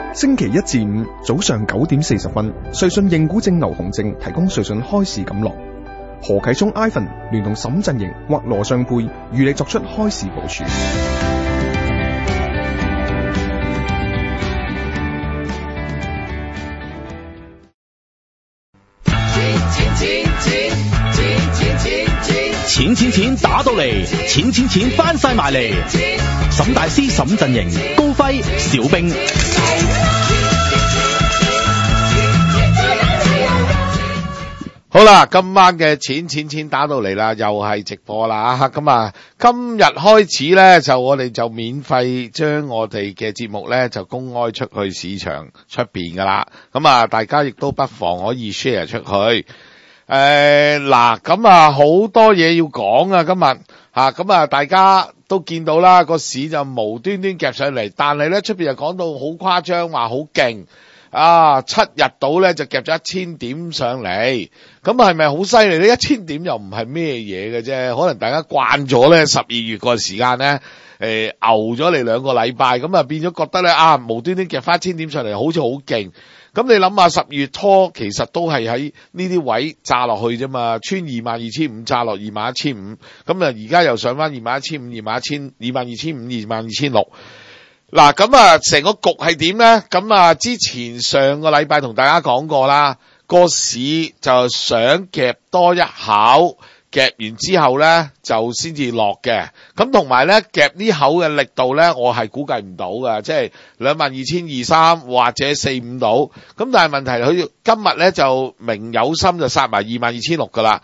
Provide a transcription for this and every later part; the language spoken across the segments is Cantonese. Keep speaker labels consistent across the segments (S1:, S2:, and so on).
S1: 星期一至五早上9點40分，瑞信認股證劉鴻正提供瑞信開市錦囊。何啟聰 Ivan 聯同沈振盈或羅尚佩與你作出開市部署。
S2: 錢打到嚟，錢翻晒埋嚟。沈大師、沈振盈、高輝、小兵。
S3: 好啦，今晚嘅錢打到嚟啦，又係直播啦。咁啊，今日開始咧，就我哋就免費將我哋嘅節目咧就公開出去市場出邊噶啦。咁啊，大家亦都不妨可以 share 出去。嗱，咁啊，好多嘢要講啊，今日咁啊，大家都見到啦，個市就無端端夾上嚟，但係咧出邊又講到好誇張，話好勁啊，7日到咧就夾咗1000點上嚟，咁係咪好犀利咧？1000點又唔係咩嘢嘅啫，可能大家慣咗咧12月個時間咧，牛咗嚟2個禮拜，咁啊變咗覺得咧無端端夾翻1000點上嚟，好似好勁。咁你諗下，10月初其實都係喺呢啲位炸落去啫嘛，穿22,500炸落21,500，咁啊而家又上翻21,500、22,500、22,600。嗱，咁啊成個局係點咧？咁啊之前上個禮拜同大家講過啦，個市就想夾多一口。夾完之後咧就先至落嘅，咁同埋咧夾呢口嘅力度咧我係估計唔到嘅，即係22,200或者45到，咁但係問題佢今日咧就明有心就殺埋22,600噶啦。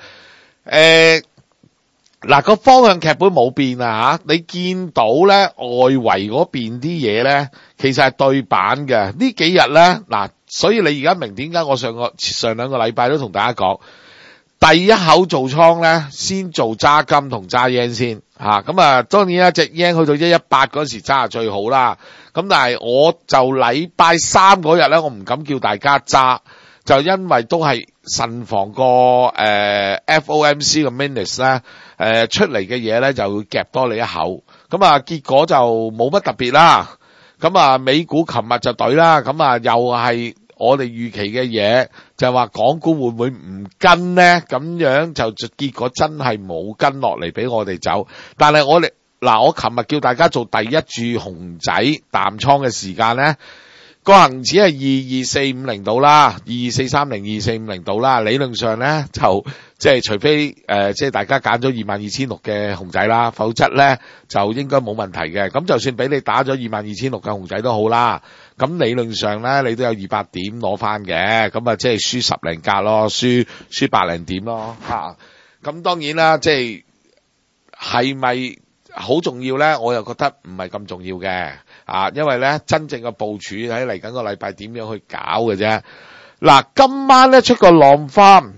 S3: 嗱，個方向劇本冇變啊，你見到咧外圍嗰邊啲嘢咧其實係對版嘅，呢幾日咧嗱，所以你而家明點解我上兩個禮拜都同大家講。第一口做倉咧，先做揸金同揸 yen 先咁啊，當然啦，隻 yen 去到118嗰時揸係最好啦。咁但係我就禮拜3嗰日咧，我唔敢叫大家揸，就因為都係慎防個FOMC 嘅 minutes 咧出嚟嘅嘢咧就會夾多你一口。咁啊，結果就冇乜特別啦。咁啊，美股琴日就懟啦，咁啊又係。我哋預期嘅嘢就係話港股會唔會唔跟呢？咁樣就結果真係冇跟落嚟俾我哋走。但係我琴日叫大家做第一注熊仔淡倉嘅時間呢，個恆指係22450到啦，22430、22450到啦。理論上呢就即係除非即係大家揀咗22,600嘅熊仔啦，否則呢就應該冇問題嘅。咁就算俾你打咗22,600嘅熊仔都好啦。咁理論上咧，你都有200點攞翻嘅，咁啊即係輸10零格咯，輸百零點咯，咁當然啦，即係咪好重要咧？我又覺得唔係咁重要嘅，因為咧真正嘅部署喺嚟緊個禮拜點樣去搞嘅啫。嗱，今晚咧出個浪翻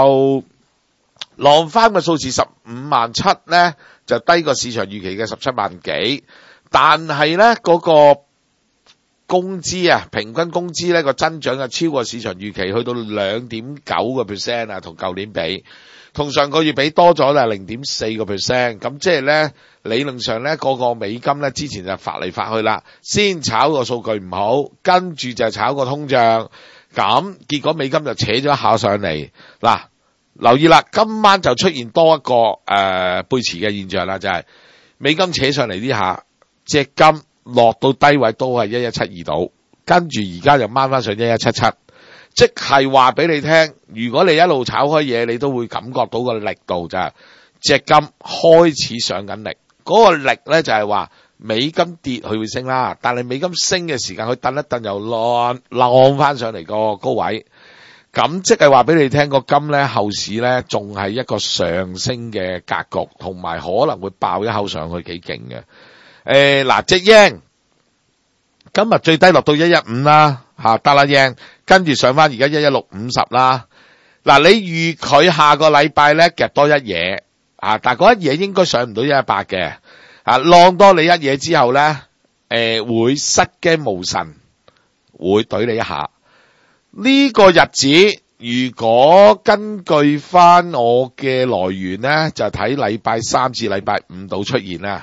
S3: 嘅數字157,000咧，就低過市場預期嘅17萬幾，但係咧嗰個工資平均工資咧個增長超過市場預期，去到 2.9% 啊，同舊年比，同上個月比多咗啦 0.4%， 咁即係咧理論上咧個美金咧之前就發嚟發去啦，先炒個數據唔好，跟住就炒個通脹，咁結果美金就扯咗一下上嚟。嗱，留意啦，今晚就出現多一個背馳嘅現象啦，就係美金扯上嚟呢下，隻金落到低位都係1172度，跟住而家就掹翻上1177，即係話俾你聽，如果你一路炒開嘢，你都會感覺到個力度就係隻金開始上緊力，嗰個力咧就係話美金跌佢會升啦，但係美金升嘅時間佢蹬一蹬又浪翻上嚟個高位，咁即係話俾你聽，個金咧後市咧仲係一個上升嘅格局，同埋可能會爆一口上去幾勁嘅。嗱，隻 yen 今日最低落到115啦，得啦 yen， 跟住上翻而家11650啦。嗱，你預佢下個禮拜咧夾多一嘢，但係嗰一嘢應該上唔到118嘅，浪多你一嘢之後咧，會失驚無神，會懟你一下。呢個日子如果根據翻我嘅來源咧，就睇禮拜3至禮拜5度出現啦。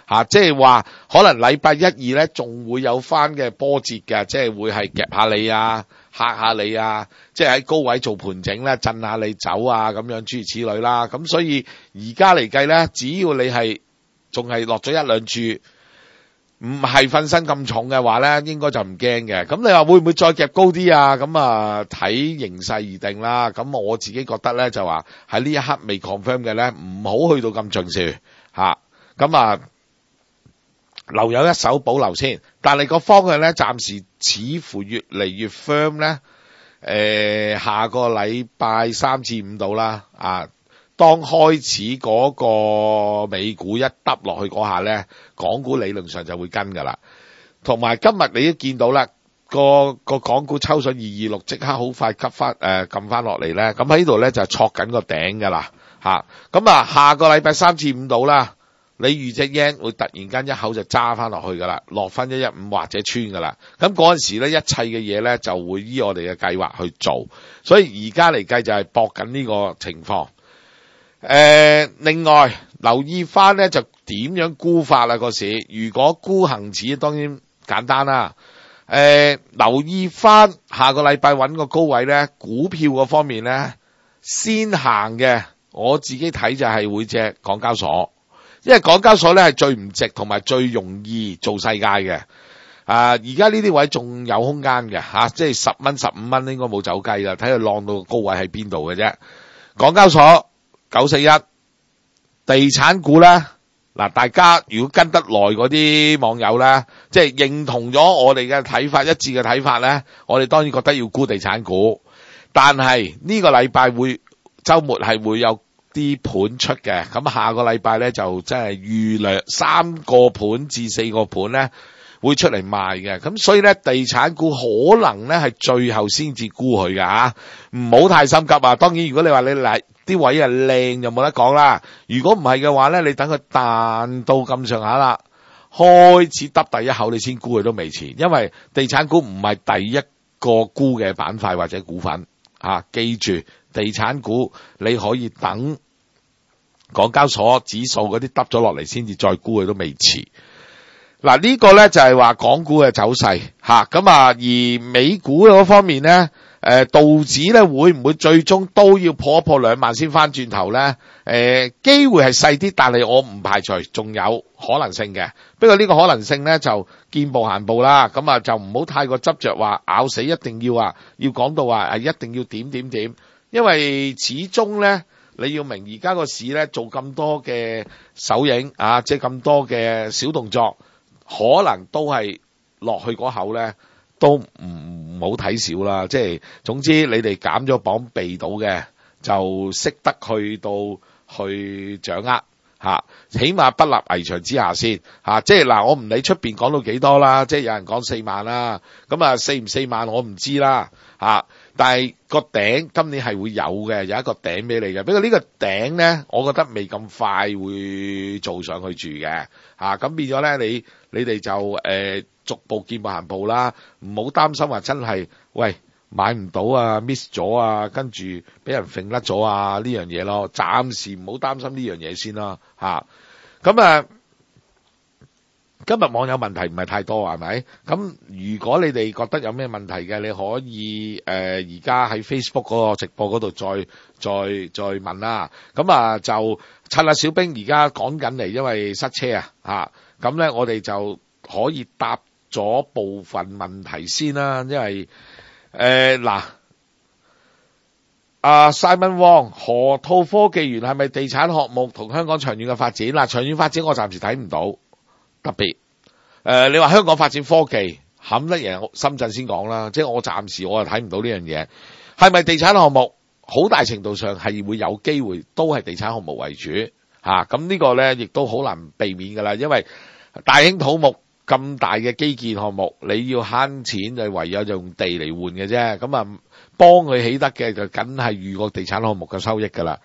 S3: 即係話可能禮拜一二咧仲會有翻嘅波折嘅，即係會係夾下你啊，嚇下你啊，即係喺高位做盤整咧，震下你走啊，咁樣諸如此類啦。咁所以而家嚟計咧，只要你係仲係落咗一兩注，唔係瞓身咁重嘅話咧，應該就唔驚嘅。咁你話會唔會再夾高啲啊？咁啊睇形勢而定啦。咁我自己覺得咧就話喺呢一刻未 confirm 嘅咧，唔好去到咁盡時嚇。咁啊留有一手保留先。但係個方向咧，暫時似乎越嚟越 firm 咧。下個禮拜3至5度啦。當開始嗰個美股一耷落去嗰下咧，港股理論上就會跟㗎啦。同埋今日你都見到啦，個港股抽上226，即刻好快撳翻落嚟咧。咁喺呢度咧就戳緊個頂㗎啦。咁下個禮拜3至5度啦，你預隻 yen 會突然間一口就揸翻落去㗎啦，落翻115或者穿㗎啦。咁嗰陣時咧，一切嘅嘢咧就會依我哋嘅計劃去做。所以而家嚟計就係搏緊呢個情況。另外留意翻咧就點樣沽法啦個市。如果沽恒指當然簡單啦。留意翻下個禮拜揾個高位咧，股票嗰方面咧先行嘅，我自己睇就係會隻港交所，因為港交所咧係最唔值同埋最容易做世界嘅。而家呢啲位仲有空間嘅即係10蚊15蚊應該冇走雞啦，睇佢浪到高位喺邊度嘅啫。港交所941，地產股咧，大家如果跟得耐嗰啲網友咧，即係認同咗我哋嘅睇法，一致嘅睇法咧，我哋當然覺得要沽地產股。但係呢個禮拜週末係會有啲盤出嘅，咁下個禮拜咧就真係預略3個盤至4個盤咧會出嚟賣嘅。咁所以咧，地產股可能咧係最後先至沽佢㗎，唔好太心急啊。當然如果你話你嚟啲位靚就冇得講啦。如果唔係嘅話咧，你等佢彈到咁上下啦，開始揼第一口你先沽佢都未遲。因為地產股唔係第一個沽嘅板塊或者股份。記住地產股你可以等港交所指數嗰啲揼咗落嚟先至再沽佢都未遲。呢個咧就係話港股嘅走勢咁而美股嗰方面咧，道指咧會唔會最終都要破一破2萬先翻轉頭咧？機會係細啲，但係我唔排除仲有可能性嘅。不過呢個可能性咧就見步行步啦。咁就唔好太過執着話咬死一定要要講到話一定要點，因為始終咧你要明而家個市咧做咁多嘅手影即係咁多嘅小動作，可能都係落去嗰口咧。都唔好睇少啦，即係總之你哋減咗磅避到嘅，就識得去掌握起碼不立危牆之下先即係我唔理出邊講到幾多啦，即係有人講4萬啦，咁4唔4萬我唔知啦但係個頂今年係會有嘅，有一個頂俾你嘅。不過呢個頂咧，我覺得未咁快會做上去住嘅咁變咗咧，你哋就逐步見步行步啦，唔好擔心話真係喂買唔到miss 咗跟住俾人揈甩咗呢樣嘢咯。暫時唔好擔心呢樣嘢先啦咁今日網友問題唔係太多係咪？咁如果你哋覺得有咩問題嘅，你可以而家喺 Facebook 嗰個直播嗰度再問啦。咁就趁阿小兵而家趕緊嚟，因為塞車咁咧我哋就可以答咗部分問題先啦。因為Simon Wong 河套科技園係咪地產項目同香港長遠嘅發展？長遠發展我暫時睇唔到。特別你話香港發展科技冚得贏深圳先講啦，即係我暫時我又睇唔到呢樣嘢。係咪地產項目？好大程度上係會有機會都係地產項目為主咁呢個咧亦都好難避免㗎啦。因為大興土木咁大嘅基建項目，你要慳錢就唯有用地嚟換嘅啫。咁幫佢起得嘅就梗係預個地產項目嘅收益㗎啦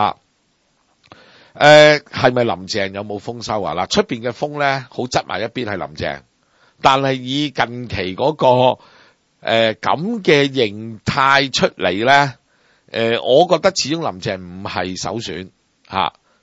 S3: 係咪林鄭有冇豐收出邊嘅風咧好側埋一邊係林鄭，但係以近期嗰個咁嘅形態出嚟咧我覺得始終林鄭唔係首選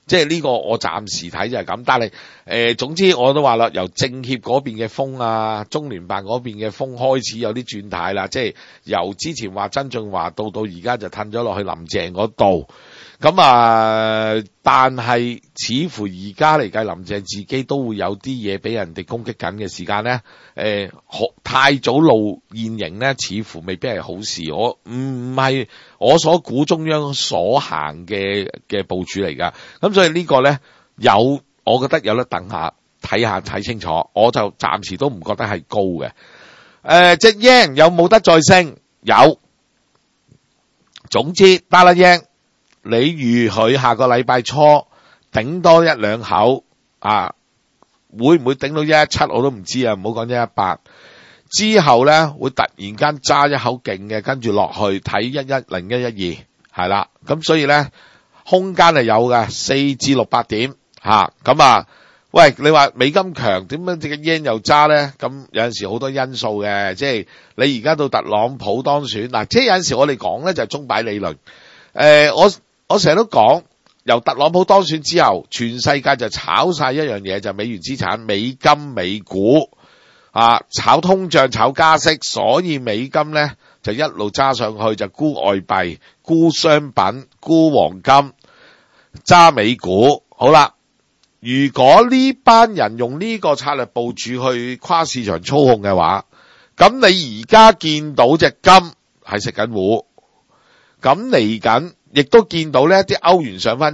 S3: 即係呢個我暫時睇就係咁，但係總之我都話啦，由政協嗰邊嘅風啊，中聯辦嗰邊嘅風開始有啲轉態啦，即係由之前話曾俊華到而家就褪咗落去林鄭嗰度。咁啊，但係似乎而家嚟計，林鄭自己都會有啲嘢俾人哋攻擊緊嘅時間咧，太早露現形咧，似乎未必係好事。我唔係我所估中央所行嘅部署嚟㗎。咁所以呢個咧我覺得有得等下睇清楚。我就暫時都唔覺得係高嘅。隻 yen 有冇得再升？有。總之得啦 yen。你預佢下個禮拜初頂多一兩口啊，會唔會頂到117我都唔知啊，唔好講118。之後咧會突然間揸一口勁嘅，跟住落去睇110、112，係啦。咁所以咧空間係有嘅，4至600點嚇。咁啊，喂，你話美金強點樣隻 yen 又揸咧？咁有陣時好多因素嘅，即係你而家到特朗普當選嗱，即係有陣時我哋講咧就係鐘擺理論。我成日都講，由特朗普當選之後，全世界就炒晒一樣嘢，就美元資產、美金、美股啊，炒通脹、炒加息，所以美金咧就一路揸上去，就沽外幣、沽商品、沽黃金、揸美股。好啦，如果呢班人用呢個策略部署去跨市場操控嘅話，咁你而家見到隻金係食緊糊，咁嚟緊。亦都見到呢啲歐元上翻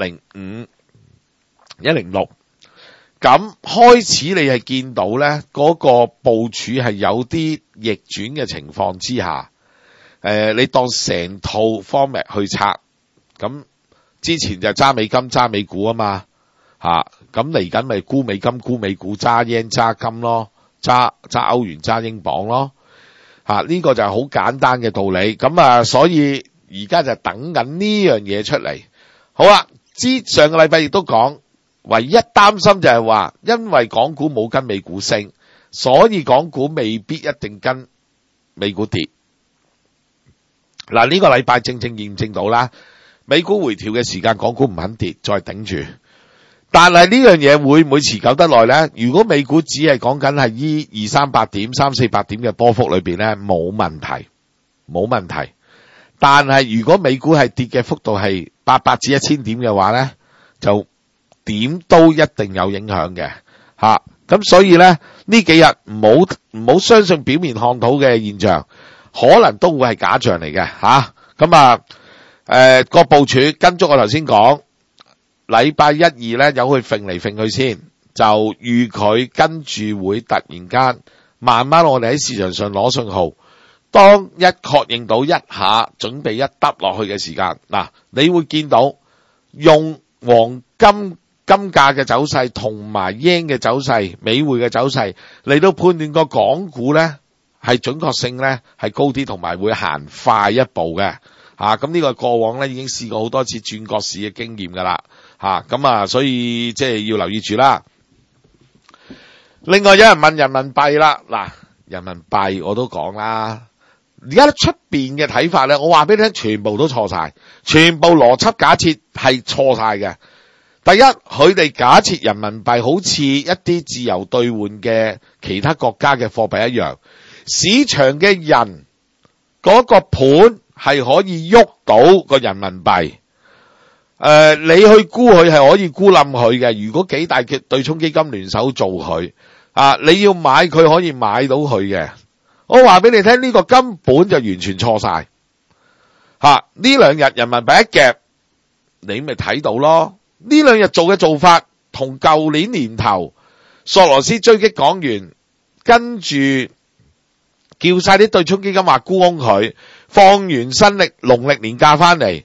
S3: 105、106，咁開始你係見到呢嗰個部署係有啲逆轉嘅情況之下，你當成套 format 去拆，咁之前就揸美金揸美股啊嘛，咁嚟緊咪沽美金沽美股揸 yen 揸金咯，揸歐元揸英鎊咯，呢個就係好簡單嘅道理，咁啊所以。而家就等緊呢樣嘢出嚟。好啦，上個禮拜亦都講，唯一擔心就係話，因為港股冇跟美股升，所以港股未必一定跟美股跌。嗱，呢個禮拜正正驗證到啦，美股回調嘅時間，港股唔肯跌，再頂住。但係呢樣嘢會唔會持久得耐呢？如果美股只係講緊係依200-300點、300-400點嘅波幅裏邊呢，冇問題，冇問題。但係如果美股係跌嘅幅度係800至1000點嘅話咧，就點都一定有影響嘅吓。咁所以咧呢幾日唔好相信表面看到嘅現象，可能都會係假象嚟嘅吓。咁個部署跟足我頭先講，禮拜1、2咧有去揈嚟揈去先，就預佢跟住會突然間慢慢我哋喺市場上攞信號。當一確認到一下準備一揼落去嘅時間，嗱，你會見到用黃金價嘅走勢同埋 yen 嘅走勢、美匯嘅走勢嚟到判斷個港股咧係準確性咧係高啲，同埋會行快一步嘅吓。咁呢個過往咧已經試過好多次轉角市嘅經驗噶啦吓，咁所以即係要留意住啦。另外有人問人民幣啦，嗱，人民幣我都講啦。而家出邊嘅睇法咧，我話俾你聽，全部都錯晒，全部邏輯假設係錯晒嘅。第一，佢哋假設人民幣好似一啲自由兌換嘅其他國家嘅貨幣一樣，市場嘅人嗰個盤係可以喐到個人民幣。你去沽佢係可以沽冧佢嘅。如果幾大嘅對沖基金聯手做佢，你要買佢可以買到佢嘅。我話俾你聽，呢個根本就完全錯晒。呢兩日人民幣一夾，你咪睇到咯。呢兩日做嘅做法同舊年年頭索羅斯追擊港元，跟住叫晒啲對沖基金話沽空佢，放完新曆農曆年假翻嚟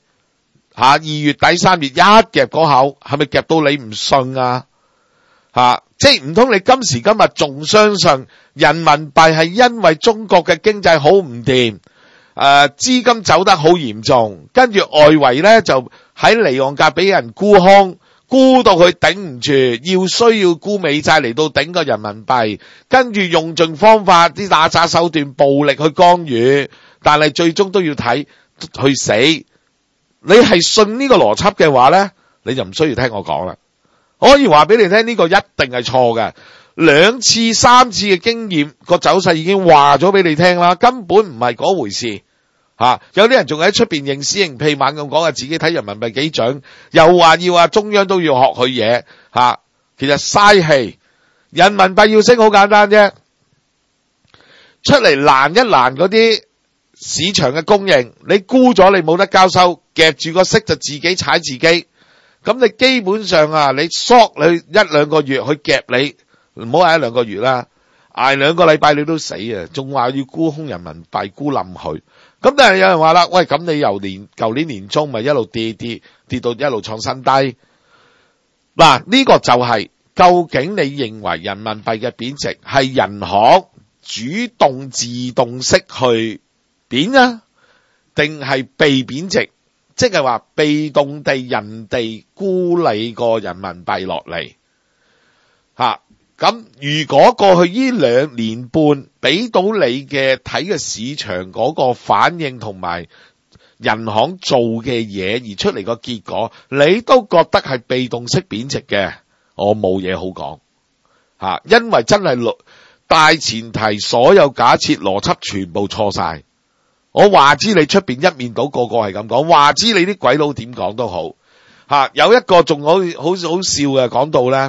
S3: ，2月底3月一夾嗰口，係咪夾到你唔信啊？即係唔通你今時今日仲相信人民幣係因為中國嘅經濟好唔掂，資金走得好嚴重，跟住外圍咧就喺離岸價俾人沽空，沽到佢頂唔住，需要沽美債嚟到頂個人民幣，跟住用盡方法啲打詐手段暴力去干預，但係最終都要睇去死。你係信呢個邏輯嘅話咧， 你就唔需要聽我講啦。我可以話俾你聽，呢個一定係錯嘅。2次3次嘅經驗，個走勢已經話咗俾你聽啦，根本唔係嗰回事。有啲人仲喺出邊認屎認屁猛咁講自己睇人民幣幾準，又話要中央都要學佢嘢，其實嘥氣。人民幣要升好簡單啫，出嚟攔一攔嗰啲市場嘅供應，你沽咗你冇得交收，夾住個息就自己踩自己。咁你基本上你縮你1-2個月去夾你，唔好話1-2個月啦，挨2個禮拜你都死啊！仲話要沽空人民幣沽冧佢。咁但係有人話啦，喂，咁你由舊年年中咪一路跌到一路創新低。呢個就係究竟你認為人民幣嘅貶值係人行主動自動式去貶啊，定係被貶值？即係話被動地人哋沽你個人民幣落嚟。咁如果過去呢2年半俾到你嘅睇嘅市場嗰個反應同埋人行做嘅嘢而出嚟個結果，你都覺得係被動式貶值嘅，我冇嘢好講。因為真係大前提所有假設邏輯全部錯晒。我話知你出邊一面倒個個係咁講，話知你啲鬼佬點講都好。有一個仲好笑嘅講到咧，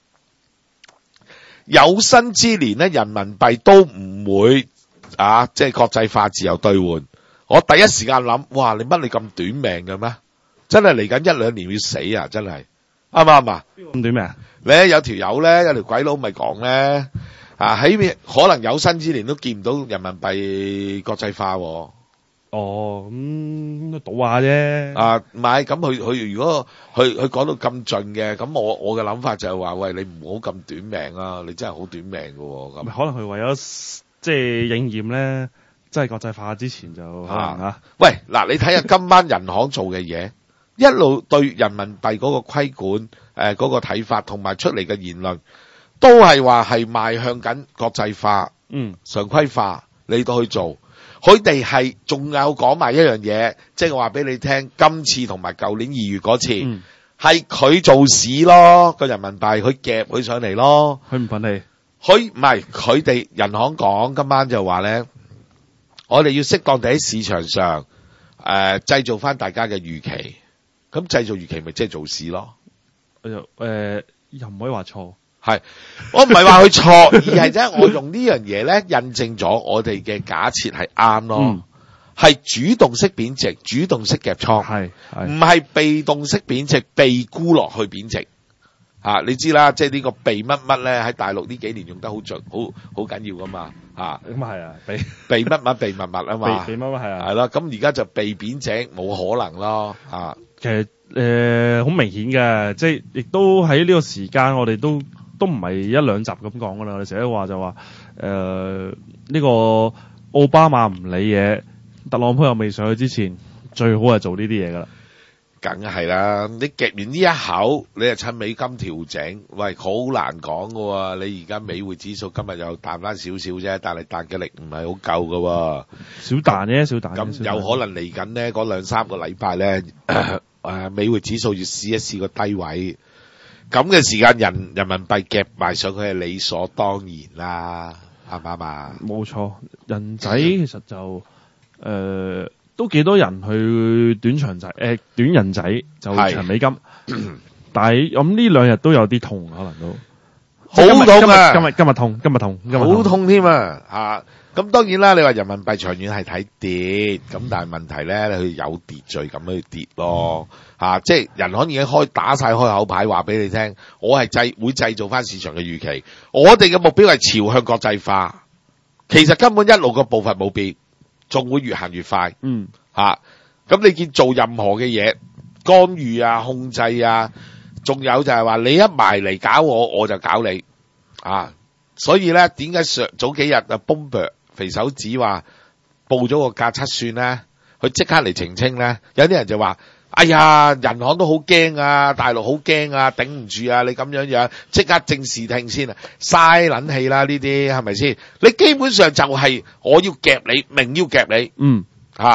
S3: 有生之年咧，人民幣都唔會即係國際化自由兌換。我第一時間諗，哇！你乜你咁短命嘅咩？真係嚟緊1-2年要死啊！真係啱唔啱啊？
S4: 咁短命？
S3: 你有條友咧，有條鬼佬咪講咧，喺可能有生之年都見唔到人民幣國際化。
S4: 哦，咁賭下啫。
S3: 唔係，咁佢如果佢講到咁盡嘅，咁我嘅諗法就係話，喂，你唔好咁短命啊！你真係好短命㗎喎。咁
S4: 可能佢為咗即係應驗咧，即係國際化之前就可能
S3: 喂，嗱，你睇下今晚人行做嘅嘢，一路對人民幣嗰個規管嗰個睇法，同埋出嚟嘅言論，都係話係邁向緊國際化、常規化嚟到去做。佢哋係仲有講埋一樣嘢，即係我話俾你聽，今次同埋舊年2月嗰次，係佢做市咯，個人民幣佢夾佢上嚟咯。
S4: 佢唔忿氣，
S3: 佢唔係佢哋人行講，今晚就話咧，我哋要適當地喺市場上製造翻大家嘅預期。咁製造預期咪即係做市咯。
S4: 又唔可以話錯。
S3: 係，我唔係話佢錯，而係即係我用呢樣嘢咧，印證咗我哋嘅假設係啱咯。係主動式貶值，主動式夾倉，唔係被動式貶值，被沽落去貶值。你知啦，即係呢個被乜乜咧，喺大陸呢幾年用得好盡，好緊要噶嘛。
S4: 咁係啊，
S3: 被乜乜被乜乜啊嘛。
S4: 被乜乜係啊。
S3: 係咯，咁而家就被貶值，冇可能咯。
S4: 其實好明顯嘅，即係亦都喺呢個時間，我哋都唔係1-2集咁講噶啦。我哋成日話就話呢個奧巴馬唔理嘢，特朗普又未上去之前，最好係做呢啲嘢噶啦。
S3: 梗係啦，你夾完呢一口，你就趁美金調整，喂，好難講噶喎。你而家美匯指數今日又彈翻少少啫，但係彈嘅力唔係好夠噶喎。少彈啫，少彈。咁有可能嚟緊呢嗰2-3個禮拜咧，美匯指數要試一試個低位，咁嘅時間人民幣夾埋上去係理所當然啦，啱唔啱啊？冇錯，人仔其實就都幾多人去短人仔就長美金，但係咁呢2日都有啲痛，可能都好痛啊！今日痛，好痛添啊！咁當然啦，你話人民幣長遠係睇跌，咁但係問題咧，佢有秩序咁去跌咯，即係人行已經打晒開口牌，話俾你聽，我係會製造翻市場嘅預期，我哋嘅目標係朝向國際化，其實根本一路個步伐冇變。仲會越行越快，咁你見做任何嘅嘢，干預啊、控制啊，仲有就係話你一埋嚟搞我就搞你，所以咧點解早幾日Bloomberg肥手指話報咗個價7算咧，佢即刻嚟澄清咧，有啲人就話，哎呀，人行都好驚啊，大陸好驚啊，頂唔住啊，你咁樣即刻正視聽先啊，嘥撚氣啦呢啲係咪先？你基本上就係我要夾你，明要夾你，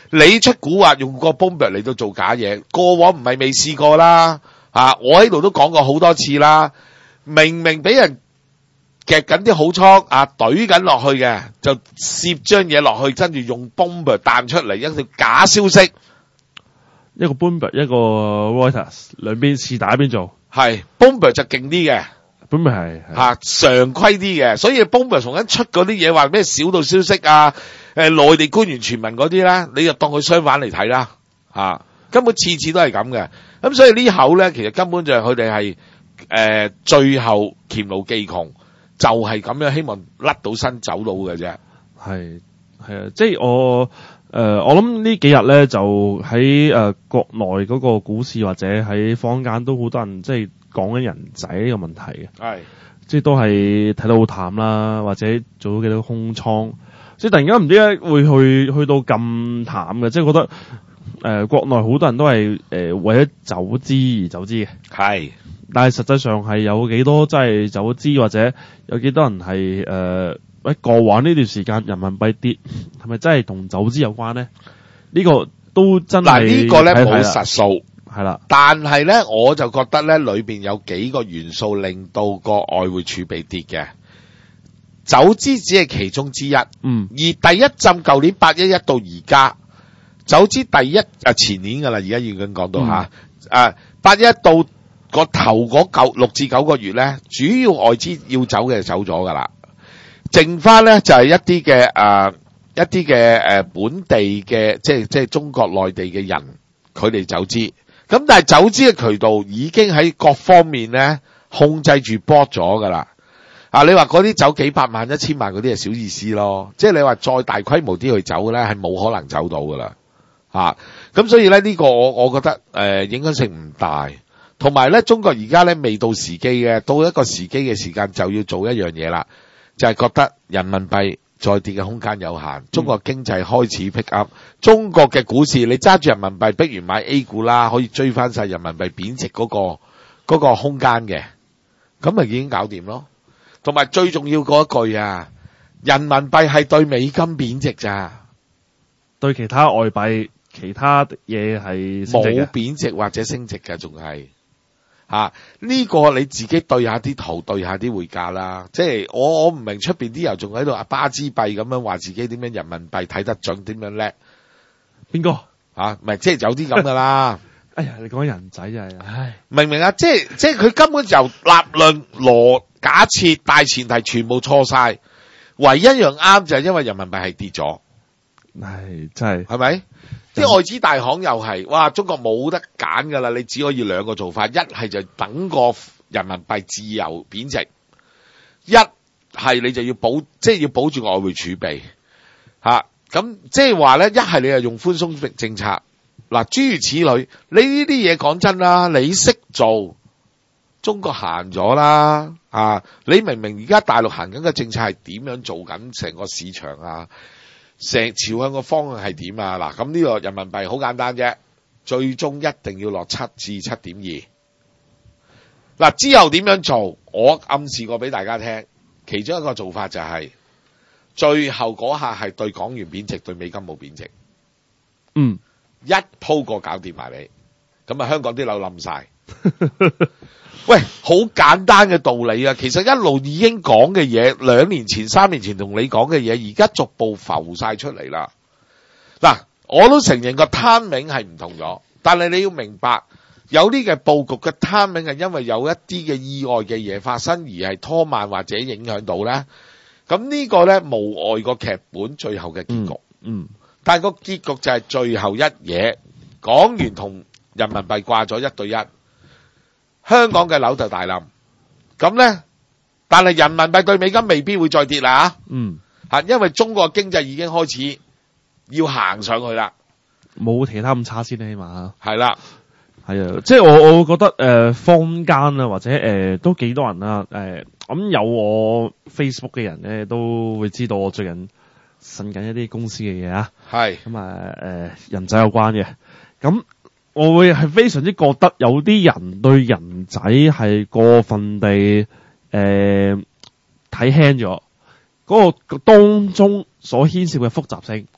S3: 你出蠱惑用個 Bloomberg 嚟到做假嘢，過往唔係未試過啦，我喺度都講過好多次啦，明明俾人夾緊啲好倉懟緊落去嘅，就攝張嘢落去，跟住用 Bloomberg 彈出嚟一條假消息，
S4: 一個 Bloomberg 一個 Reuters 兩邊是打一邊做，
S3: 係 Bloomberg 就勁啲嘅。
S4: Bloomberg 係
S3: 常規啲嘅，所以 Bloomberg 從緊出嗰啲嘢話咩小道消息內地官員傳聞嗰啲咧，你就當佢相反嚟睇啦，根本次次都係咁嘅，咁所以呢口咧，其實根本就係佢哋係最後黔驢技窮，就係咁樣希望甩到身走到嘅啫。
S4: 係啊，即係我諗呢幾日咧就喺國內嗰個股市或者喺坊間都好多人即係講緊人仔呢個問題嘅，
S3: 係
S4: 即係都係睇到好淡啦，或者做到幾多空倉，即係突然間唔知點解會去到咁淡嘅，即係覺得國內好多人都係為咗走資而走資嘅，
S3: 係，
S4: 但係實際上係有幾多真係走資，或者有幾多人係喺過往呢段時間人民幣跌，係咪真係同走資有關咧？呢個都真係
S3: 呢個咧冇實數。
S4: 係啦，
S3: 但係咧，我就覺得咧，裏邊有幾個元素令到個外匯儲備跌嘅，走資只係其中之一。而第一陣舊年811到而家，走資前年噶啦，而家已經講到811到個頭嗰6至9個月咧，主要外資要走嘅就走咗噶啦，剩翻咧就係一啲嘅本地嘅即係中國內地嘅人，佢哋走資。咁但係走資嘅渠道已經喺各方面咧控制住波咗噶啦。你話嗰啲走幾百萬、1000萬嗰啲係小意思咯。即係你話再大規模啲去走咧，係冇可能走到噶啦。咁所以咧呢個我覺得影響性唔大。同埋咧，中國而家咧未到時機嘅，到一個時機嘅時間就要做一樣嘢啦，就係覺得人民幣再跌嘅空間有限，中國經濟開始 pick up，中國嘅股市你揸住人民幣，不如買 A 股啦，可以追翻晒人民幣貶值嗰個空間嘅，咁咪已經搞掂咯。同埋最重要嗰一句人民幣係對美金貶值咋，
S4: 對其他外幣、其他嘢係
S3: 冇貶值或者升值嘅，仲係。呢個你自己對下啲圖，對下啲匯價啦。即係我唔明出邊啲人仲喺度巴茲幣咁樣話自己點樣人民幣睇得準，點樣叻？邊個唔係即係有啲咁噶啦。
S4: 哎呀，你講人仔真係，唉，
S3: 明唔明啊？即係佢根本就立論假設大前提全部錯晒，唯一一樣啱就係因為人民幣係跌咗。
S4: 唉，真係
S3: 咪？啲外資大行又係，哇！中國冇得揀噶啦，你只可以兩個做法，一係就等個人民幣自由貶值，一係你就要保住外匯儲備，咁即係話咧，一係你就用寬鬆政策，嗱諸如此類，你呢啲嘢講真啦，你識做，中國行咗啦，你明明而家大陸行緊嘅政策係點樣做緊成個市場啊？成朝向個方向係點啊？嗱，咁呢個人民幣好簡單啫，最終一定要落7至7.2。嗱，之後點樣做？我暗示過俾大家聽，其中一個做法就係最後嗰下係對港元貶值，對美金冇貶值。一鋪過搞掂埋你，咁啊香港啲樓冧晒。喂，好簡單嘅道理啊！其實一路已經講嘅嘢，2年前、3年前同你講嘅嘢，而家逐步浮晒出嚟啦。嗱，我都承認個 timing 係唔同咗，但係你要明白，有啲嘅佈局嘅 timing 係因為有一啲嘅意外嘅嘢發生而係拖慢或者影響到咧。咁呢個咧無礙個劇本最後嘅結局。但係個結局就係最後一嘢，港元同人民幣掛咗1對1。香港嘅樓就大冧，咁咧，但係人民幣對美金未必會再跌啦因為中國經濟已經開始要行上去啦，
S4: 冇其他咁差先起碼
S3: 係啦，
S4: 係啊，即係我覺得坊間啊或者都幾多人啦，咁有我 Facebook 嘅人咧都會知道我最近呻緊一啲公司嘅嘢啊，係咁人仔有關嘅，咁。我會係非常之覺得有啲人對人仔係過分地睇輕咗嗰個當中所牽涉嘅複雜性，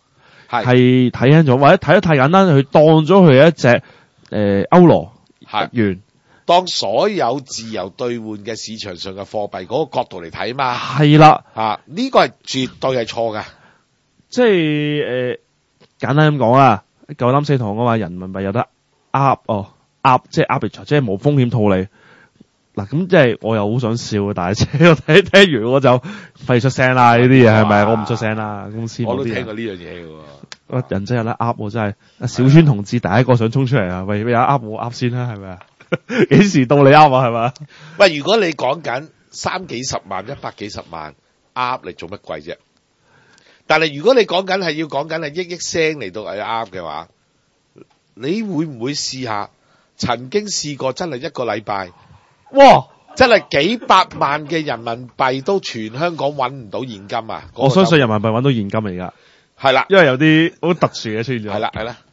S4: 係睇輕咗，或者睇得太簡單，佢當咗佢係一隻歐羅元，
S3: 當所有自由兌換嘅市場上嘅貨幣嗰個角度嚟睇嘛。
S4: 係啦，
S3: 呢個係絕對係錯㗎。
S4: 即係簡單咁講啦，夠膽死堂嘅話，人民幣有得即係 arbitrage， 即係無風險套利。嗱，咁即係我又好想笑嘅，但係我聽完我就費出聲啦。呢啲嘢係咪？我唔出聲啦。公司
S3: 我都聽過呢樣嘢嘅喎。
S4: 人真有得噏，真係小川同志第一個想衝出嚟啊！喂，有噏我噏先啦，係咪啊？幾時到你噏啊？係咪？
S3: 喂，如果你講緊30幾十萬、100幾十萬，噏你做乜鬼啫？但係如果你講緊係億聲嚟到係噏嘅話，你會唔會試下？曾經試過真係一個禮拜，
S4: 哇！
S3: 真係幾百萬嘅人民幣都全香港揾唔到現金啊！
S4: 我相信人民幣揾到現金嚟㗎，
S3: 係啦，
S4: 因為有啲好特殊嘅出現咗。
S3: 係啦，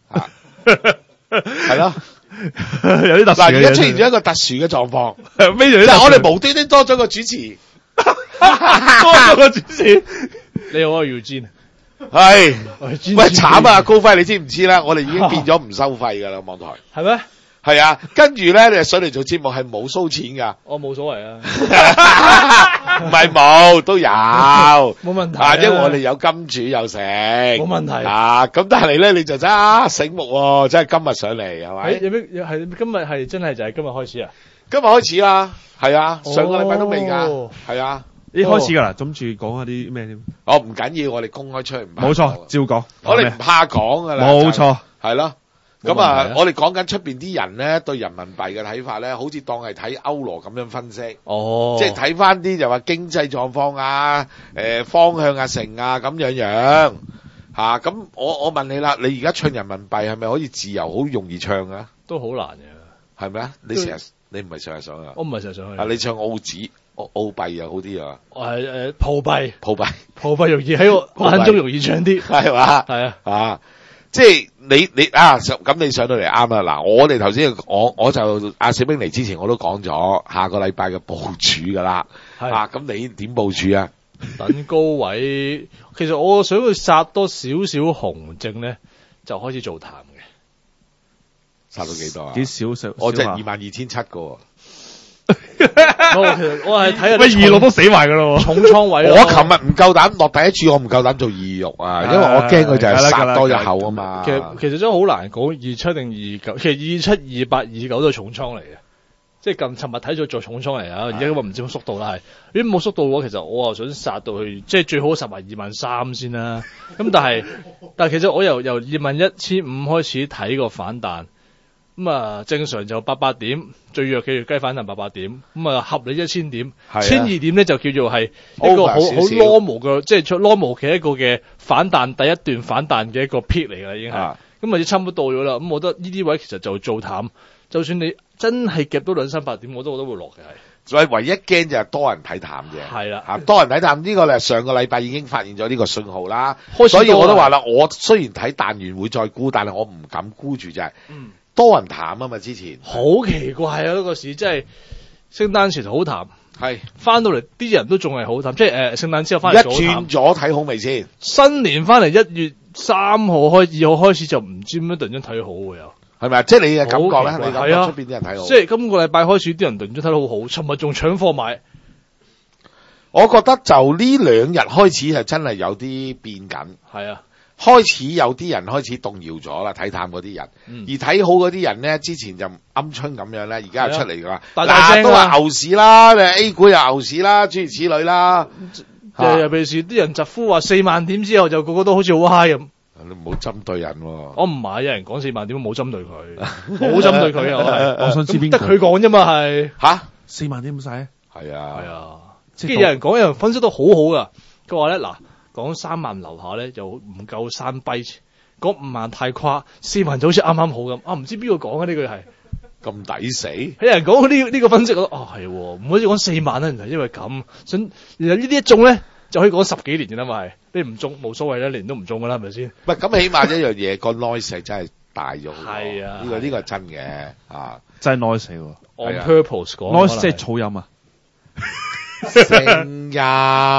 S3: 係咯，
S4: 有啲特殊嘅。
S3: 嗱，而家出現咗一個特殊嘅狀況，
S4: 咩
S3: 就係我哋無端端多咗個主持，
S4: 多咗個主持。
S5: 你好啊，Eugene。
S3: 係，喂，慘啊，高輝，你知唔知咧？我哋已經變咗唔收費㗎啦，網台。
S5: 係咩？
S3: 係啊，跟住咧，你上嚟做節目係冇收錢噶。
S5: 我冇所謂啊，
S3: 唔係冇都有，冇
S5: 問題。
S3: 因為我哋有金主有食，冇
S5: 問題。
S3: 咁但係咧，你就真醒目喎，真係今日上嚟係咪？
S5: 有咩係今日係真係就係今日開始啊？
S3: 今日開始啦，係啊，上個禮拜都未㗎，係啊，
S4: 你開始㗎啦，諗住講下啲咩添？
S3: 哦，唔緊要，我哋公開出去唔怕。
S4: 冇錯，照講。
S3: 我哋唔怕講㗎啦。
S4: 冇錯，
S3: 係咯。咁我哋講緊出邊啲人咧對人民幣嘅睇法咧，好似當係睇歐羅咁樣分析，即係睇翻啲就話經濟狀況啊、方向啊、成啊咁樣嚇。咁我問你啦，你而家唱人民幣係咪可以自由好容易唱啊？
S5: 都好難嘅，
S3: 係咪啊？你唔係成日上啊？
S5: 我唔係成日上去。
S3: 你唱澳紙、澳幣又好啲啊？
S5: 我係葡幣容易喺我眼中容易唱啲，
S3: 係嘛？係啊。即係你咁你上到嚟啱啦。嗱，我哋頭先我就阿小兵嚟之前我都講咗下個禮拜嘅部署噶啦。咁你點部署啊？
S5: 等高位，其實我想去殺多少少紅證咧，就開始做淡嘅。
S3: 殺到幾多啊？
S4: 幾少少？
S3: 我即係22,700個。
S5: 其實我係睇下
S4: 喂，26都死埋噶咯，
S5: 重倉位。
S3: 我琴日唔夠膽落第一注，我唔夠膽做26啊，因為我驚佢就係殺多日後啊嘛。
S5: 其實真係好難講27定29，其實27、28、29都係重倉嚟嘅，即係尋日睇咗做重倉嚟啊。而家今日唔知點縮到啦，係如果冇縮到嘅話，其實我又想殺到去，即係最好殺埋23,000先啦。咁但係其實我由21,500開始睇個反彈。正常就800點，最弱嘅雞反彈800點，合理1000點，1,200點咧就叫做係一個好 normal 嘅，即係 normal 嘅一個嘅反彈，第一段反彈嘅一個 peak 嚟㗎啦，已經係，咁差唔多到咗啦。咁我覺得呢啲位其實就做淡，就算你真係夾到200-300點，我都覺得會落嘅係。
S3: 所以唯一驚就係多人睇淡嘅，
S5: 係啦，
S3: 多人睇淡呢個咧，上個禮拜已經發現咗呢個信號啦。所以我都話啦，我雖然睇淡完會再沽，但係我唔敢沽住就係。多人淡啊嘛，之前
S5: 好奇怪啊！呢個市真係聖誕前好淡，
S3: 係
S5: 翻到嚟啲人都仲係好淡，即係聖誕之後翻嚟
S3: 一轉咗睇好未先？
S5: 新年翻嚟1月3號2號開始就唔知點樣突然間睇好喎又，
S3: 係咪啊？即係你嘅感覺咧？你感覺出邊啲人睇好？
S5: 即係今個禮拜開始啲人突然間睇到好好，尋日仲搶貨買。
S3: 我覺得就呢2日開始係真係有啲變緊，
S5: 係啊。
S3: 開始有啲人開始動搖咗啦，睇淡嗰啲人，而睇好嗰啲人咧，之前就鵪鶉咁樣咧，而家又出嚟噶啦，嗱都話牛市啦，A 股又牛市啦，諸如此類啦。
S5: 尤其是啲人疾呼話4萬點之後就個個都好似好嗨咁。
S3: 你唔好針對人喎。
S5: 我唔係，有人講4萬點冇針對佢，冇針對佢啊！
S4: 我想知邊個？
S5: 得佢講啫嘛，係
S4: 4萬點咁使？
S3: 係啊，
S5: 跟住有人講，有人分析得好好噶，佢話咧嗱。講3萬樓下咧就唔夠3幣，講5萬太誇，4萬就好似啱啱好咁。唔知邊個講啊？呢句係
S3: 咁抵死。
S5: 有人講呢個分析，我係唔好似講4萬啦，原來因為咁，原來呢啲一中咧就可以講10幾年嘅啦嘛係，你唔中冇所謂啦，年都唔中噶啦，係咪先？
S3: 唔係咁，起碼一樣嘢個 noise 真係大咗。
S5: 係啊，
S3: 呢個係真嘅
S4: 真係 noise 喎。
S5: On purpose 講
S4: noise 即係噪音啊。
S3: 聲音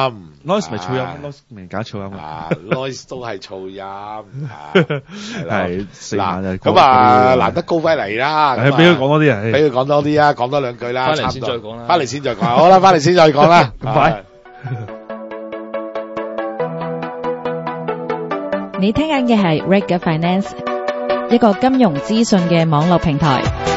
S4: ，noise 咪噪音，noise 咪假噪音
S3: 啊，noise 都係噪音，係
S4: 係四晚就
S3: 咁啊，難得高輝嚟啦，
S4: 係俾佢講多啲啊，
S3: 俾佢講多啲啊，講多兩句啦，
S5: 翻嚟先再講啦，
S3: 翻嚟先再講，好啦，翻嚟先再講啦，
S4: 咁快。
S6: 你聽緊嘅係 Reg Finance，一個金融資訊嘅網絡平台。